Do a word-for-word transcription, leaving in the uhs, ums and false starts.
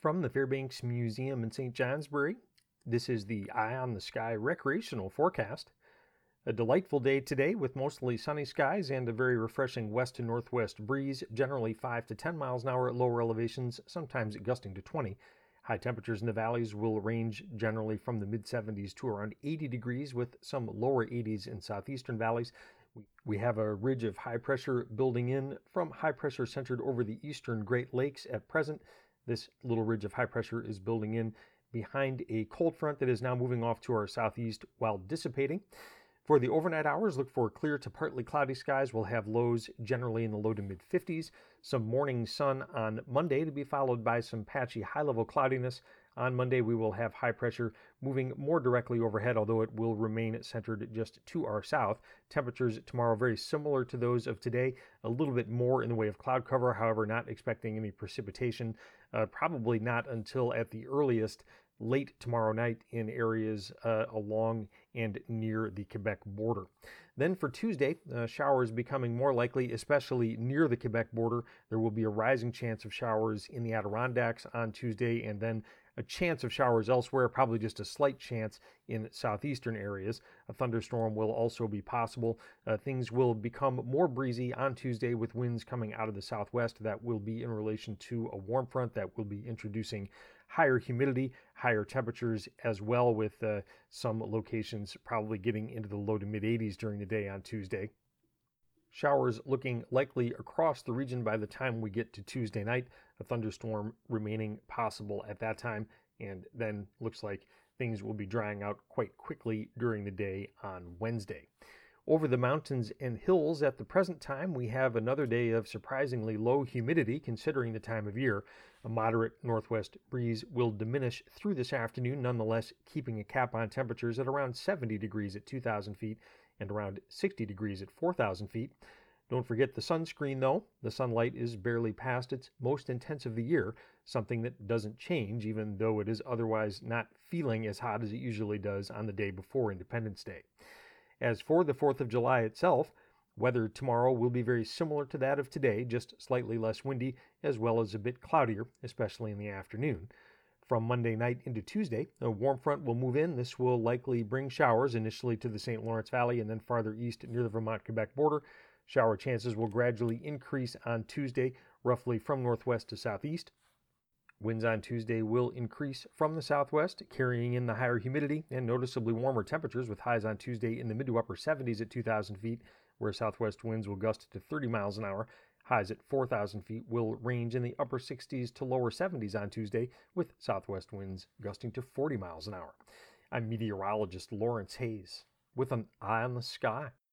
From the Fairbanks Museum in Saint Johnsbury, this is the Eye on the Sky recreational forecast. A delightful day today with mostly sunny skies and a very refreshing west to northwest breeze, generally five to ten miles an hour at lower elevations, sometimes gusting to twenty. High temperatures in the valleys will range generally from the mid seventies to around eighty degrees, with some lower eighties in southeastern valleys. We have a ridge of high pressure building in from high pressure centered over the eastern Great Lakes at present. This little ridge of high pressure is building in behind a cold front that is now moving off to our southeast while dissipating. For the overnight hours, look for clear to partly cloudy skies. We'll have lows generally in the low to mid fifties. Some morning sun on Monday to be followed by some patchy high-level cloudiness. On Monday, we will have high pressure moving more directly overhead, although it will remain centered just to our south. Temperatures tomorrow very similar to those of today, a little bit more in the way of cloud cover, however, not expecting any precipitation, uh, probably not until at the earliest late tomorrow night in areas uh, along and near the Quebec border. Then for Tuesday, uh, showers becoming more likely, especially near the Quebec border. There will be a rising chance of showers in the Adirondacks on Tuesday, and then a chance of showers elsewhere, probably just a slight chance in southeastern areas. A thunderstorm will also be possible. Uh, things will become more breezy on Tuesday with winds coming out of the southwest. That will be in relation to a warm front that will be introducing higher humidity, higher temperatures as well, with uh, some locations probably getting into the low to mid eighties during the day on Tuesday. Showers looking likely across the region by the time we get to Tuesday night. A thunderstorm remaining possible at that time, and then looks like things will be drying out quite quickly during the day on Wednesday. Over the mountains and hills at the present time, we have another day of surprisingly low humidity considering the time of year. A moderate northwest breeze will diminish through this afternoon, nonetheless keeping a cap on temperatures at around seventy degrees at two thousand feet and around sixty degrees at four thousand feet. Don't forget the sunscreen, though. The sunlight is barely past its most intense of the year, something that doesn't change even though it is otherwise not feeling as hot as it usually does on the day before Independence Day. As for the fourth of July itself, weather tomorrow will be very similar to that of today, just slightly less windy as well as a bit cloudier, especially in the afternoon. From Monday night into Tuesday, a warm front will move in. This will likely bring showers initially to the Saint Lawrence Valley and then farther east near the Vermont-Quebec border. Shower chances will gradually increase on Tuesday, roughly from northwest to southeast. Winds on Tuesday will increase from the southwest, carrying in the higher humidity and noticeably warmer temperatures, with highs on Tuesday in the mid to upper seventies at two thousand feet, where southwest winds will gust to thirty miles an hour. Highs at four thousand feet will range in the upper sixties to lower seventies on Tuesday, with southwest winds gusting to forty miles an hour. I'm meteorologist Lawrence Hayes with an eye on the sky.